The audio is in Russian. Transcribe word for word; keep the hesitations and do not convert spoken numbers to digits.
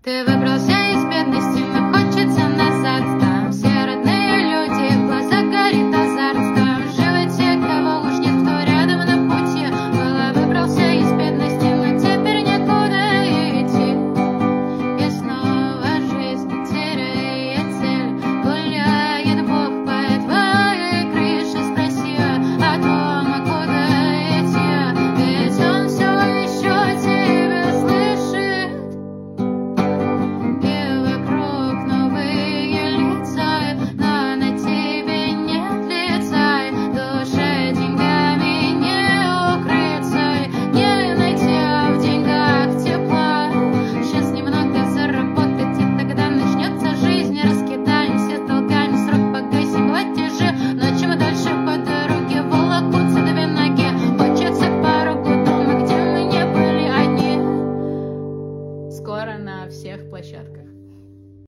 Ты выбрался из бедности, но хочется назад. Там все родные люди, в глазах горит азарт. Там живут те, кого уж нет, кто рядом на пути. Было выбрался из бедности, но теперь некуда идти. И снова жизнь теряет цель. Гуляет Бог по твоей крыше, спроси о том, а куда идти. Ведь Он все еще тебя слышит. Скоро на всех площадках.